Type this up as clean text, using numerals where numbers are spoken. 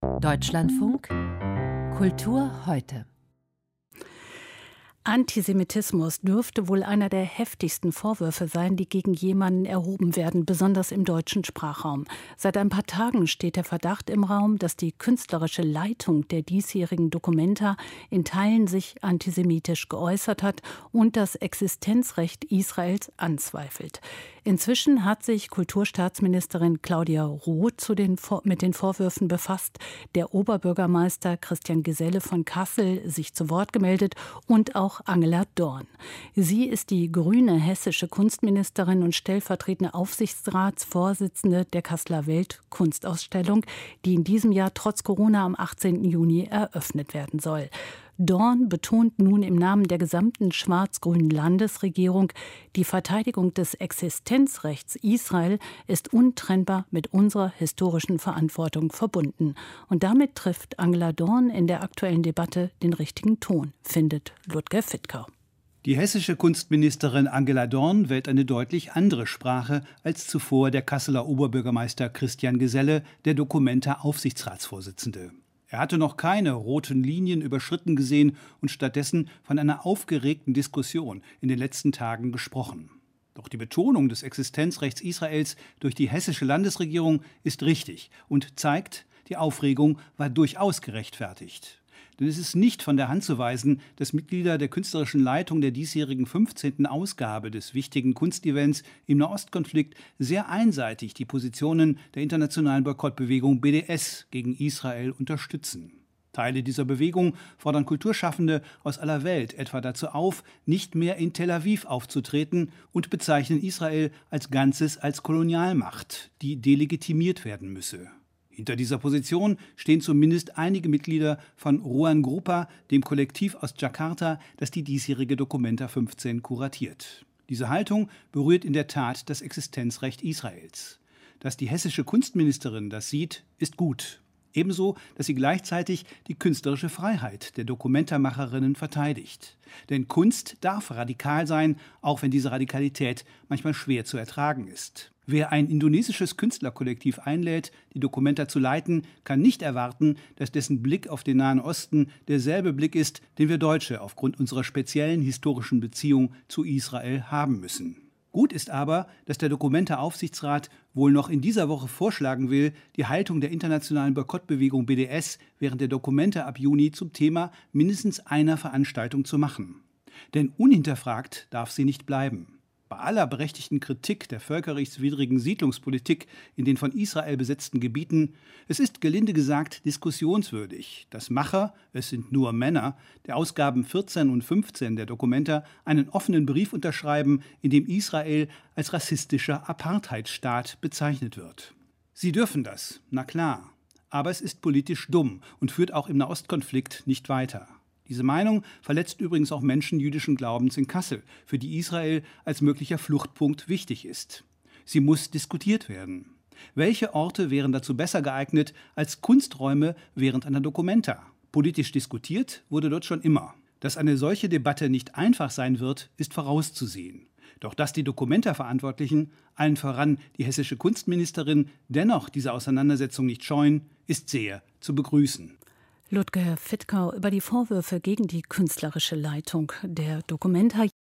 Deutschlandfunk Kultur heute. Antisemitismus dürfte wohl einer der heftigsten Vorwürfe sein, die gegen jemanden erhoben werden, besonders im deutschen Sprachraum. Seit ein paar Tagen steht der Verdacht im Raum, dass die künstlerische Leitung der diesjährigen Documenta in Teilen sich antisemitisch geäußert hat und das Existenzrecht Israels anzweifelt. Inzwischen hat sich Kulturstaatsministerin Claudia Roth mit den Vorwürfen befasst, der Oberbürgermeister Christian Geselle von Kassel sich zu Wort gemeldet und auch Angela Dorn. Sie ist die grüne hessische Kunstministerin und stellvertretende Aufsichtsratsvorsitzende der Kasseler Weltkunstausstellung, die in diesem Jahr trotz Corona am 18. Juni eröffnet werden soll. Dorn betont nun im Namen der gesamten schwarz-grünen Landesregierung, die Verteidigung des Existenzrechts Israel ist untrennbar mit unserer historischen Verantwortung verbunden. Und damit trifft Angela Dorn in der aktuellen Debatte den richtigen Ton, findet Ludger Fittkau. Die hessische Kunstministerin Angela Dorn wählt eine deutlich andere Sprache als zuvor der Kasseler Oberbürgermeister Christian Geselle, der Documenta-Aufsichtsratsvorsitzende. Er hatte noch keine roten Linien überschritten gesehen und stattdessen von einer aufgeregten Diskussion in den letzten Tagen gesprochen. Doch die Betonung des Existenzrechts Israels durch die hessische Landesregierung ist richtig und zeigt, die Aufregung war durchaus gerechtfertigt. Denn es ist nicht von der Hand zu weisen, dass Mitglieder der künstlerischen Leitung der diesjährigen 15. Ausgabe des wichtigen Kunstevents im Nahostkonflikt sehr einseitig die Positionen der internationalen Boykottbewegung BDS gegen Israel unterstützen. Teile dieser Bewegung fordern Kulturschaffende aus aller Welt etwa dazu auf, nicht mehr in Tel Aviv aufzutreten und bezeichnen Israel als Ganzes als Kolonialmacht, die delegitimiert werden müsse. Hinter dieser Position stehen zumindest einige Mitglieder von Ruan Grupa, dem Kollektiv aus Jakarta, das die diesjährige Documenta 15 kuratiert. Diese Haltung berührt in der Tat das Existenzrecht Israels. Dass die hessische Kunstministerin das sieht, ist gut. Ebenso, dass sie gleichzeitig die künstlerische Freiheit der Dokumentamacherinnen verteidigt. Denn Kunst darf radikal sein, auch wenn diese Radikalität manchmal schwer zu ertragen ist. Wer ein indonesisches Künstlerkollektiv einlädt, die Documenta zu leiten, kann nicht erwarten, dass dessen Blick auf den Nahen Osten derselbe Blick ist, den wir Deutsche aufgrund unserer speziellen historischen Beziehung zu Israel haben müssen. Gut ist aber, dass der Documenta-Aufsichtsrat wohl noch in dieser Woche vorschlagen will, die Haltung der internationalen Boykottbewegung BDS während der Documenta ab Juni zum Thema mindestens einer Veranstaltung zu machen. Denn unhinterfragt darf sie nicht bleiben. Bei aller berechtigten Kritik der völkerrechtswidrigen Siedlungspolitik in den von Israel besetzten Gebieten, es ist gelinde gesagt diskussionswürdig, dass Macher, es sind nur Männer, der Ausgaben 14 und 15 der Documenta einen offenen Brief unterschreiben, in dem Israel als rassistischer Apartheidsstaat bezeichnet wird. Sie dürfen das, na klar, aber es ist politisch dumm und führt auch im Nahostkonflikt nicht weiter. Diese Meinung verletzt übrigens auch Menschen jüdischen Glaubens in Kassel, für die Israel als möglicher Fluchtpunkt wichtig ist. Sie muss diskutiert werden. Welche Orte wären dazu besser geeignet als Kunsträume während einer Documenta? Politisch diskutiert wurde dort schon immer. Dass eine solche Debatte nicht einfach sein wird, ist vorauszusehen. Doch dass die Documenta-Verantwortlichen, allen voran die hessische Kunstministerin, dennoch diese Auseinandersetzung nicht scheuen, ist sehr zu begrüßen. Ludger Fittkau über die Vorwürfe gegen die künstlerische Leitung der Documenta.